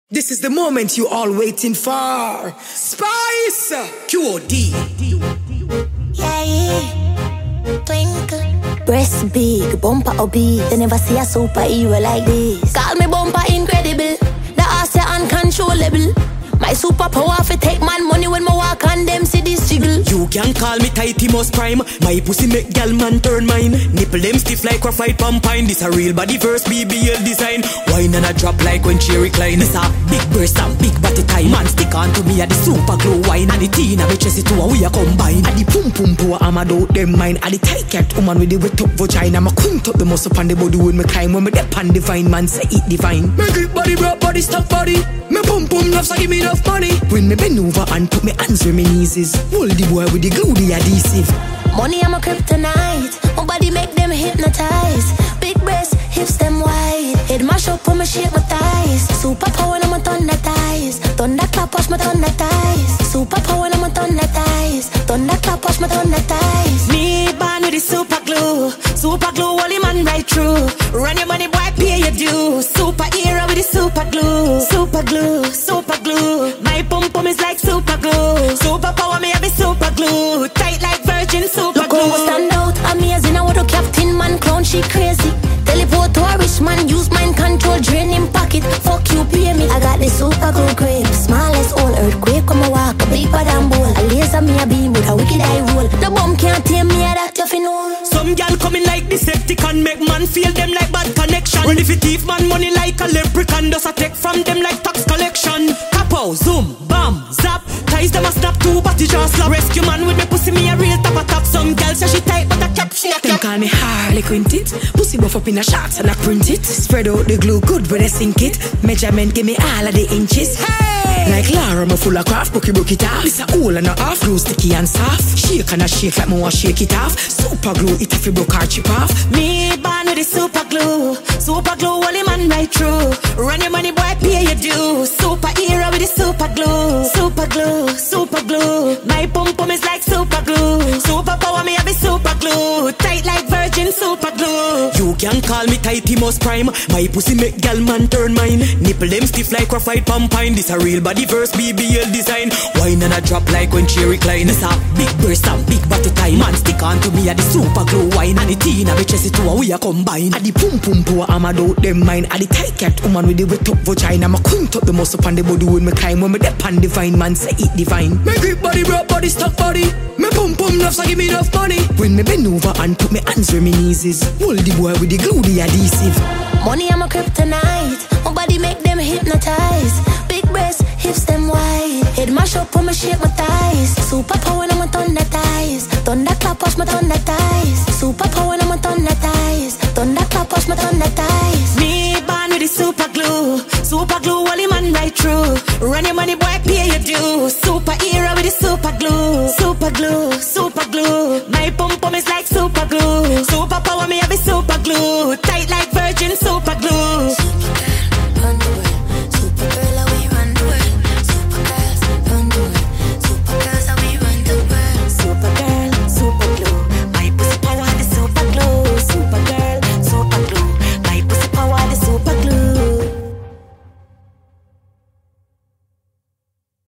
This is the moment you all waiting for. Spice! QOD. Yeah. Twinkle. Breast big, bumper obese. They never see a superhero like this. Call me bumper incredible. The ass uncontrollable. My superpower fi take man money when me walk on them see this jiggle. You can call me tighty most prime. My pussy make gal man turn mine. Nipple them stiff like graphite pampine. This a real body verse BBL design. Wine and a drop like when she recline. This a big burst and big body time. Man stick on to me a the super glow wine. And the teen a me chest it to a we a combine. And the pum pum power I'm a doubt them mine. And the tight cat woman with the wet up vagina. I'm a count up the muscle on the body when me climb. When me dip on divine man say eat divine. Me grip body, broke body, stuck body. Me pum pum love so give me enough money. When me bend over and put me hands where me knees is. Hold the boy with the glue, the adhesive. Money I'm a kryptonite. My body make them hypnotize. Big breasts, hips them wide. Head mash up when me shake my thighs. Superpower when I'm a thunder thighs. Thunder clap wash my thunder thighs. Superpower when I'm a thunder thighs. Thunder clap wash my thunder thighs. Me born with the super glue. Super glue all the man right through. Run your money boy pay your due. Superhero with the super glue. Super glue, super glue. My pum pum is like super glue. Superpower me have a super glue. Tight like virgin super glue. Look how stand out, amazing. I want a captain man clown, she crazy. Teleport to a rich man, use mind control, drain in pocket. Fuck you, pay me. I got the super glue grip. Smallest all earthquake when I walk. Bigger than bull. A laser me a beam with a wicked eye roll. The bomb can't tame me, that you fi know. Some gal coming like Decepticon, make man feel them like bad connection. When if it thief man money like a leprechaun, does a take from them like tax collection. Kapow, zoom, bam, zap. Ties them a snap two body just slap. Rescue man with me pussy me a real top a top. Some gal say she tight but a cap she a Them cap. call me Harley Quintet. Pussy buff up in a shots and I print it. Spread out the glue good when I sink it. Measurement give me all of the inches. Hey! Like Lara, me full of craft, bookie book it off. This a hole and a half glue, sticky and soft. Shake and a shake like me want shake it off. Super glue, it if you broke or chip off. Me born with the super glue. Super glue all the man right through. Run your money boy pay your due. Superhero with the super glue. Super glue, super glue. My pum pum is like super glue. Superpower me have a super glue. Tight like virgin super glue. You can call me tighty most prime. My pussy make gal man turn mine. Nipple them stiff like graphite pampine. This a real body verse BBL design. Wine and a drop like when she recline. This a big burst and big body time. Man stick on to me a the super glue wine. And the teen a me chest it to a we a combine. And the pum pum power I'm a doubt them mine. And the tight cat woman with the wet up vagina. I'm a count up the muscle on the body when me climb. When me dip on divine man say eat divine. Me grip body, broke body, stuck body. Me pum pum love so give me enough money. When me bend over and put me hands where me knees is. Hold the boy with the glue, the adhesive. Money I'm a kryptonite. My body make them hypnotize. Big breasts, hips them wide. Head mash up when me shake my thighs. Superpower when I'm a thunder thighs. Thunder clap wash my thunder thighs. Superpower when I'm a thunder thighs. Thunder clap wash my thunder thighs. Me born with the super glue. Super glue all the man right through. Run your money boy pay your due. Superhero with the super glue. Super glue, super glue. My pum pum is like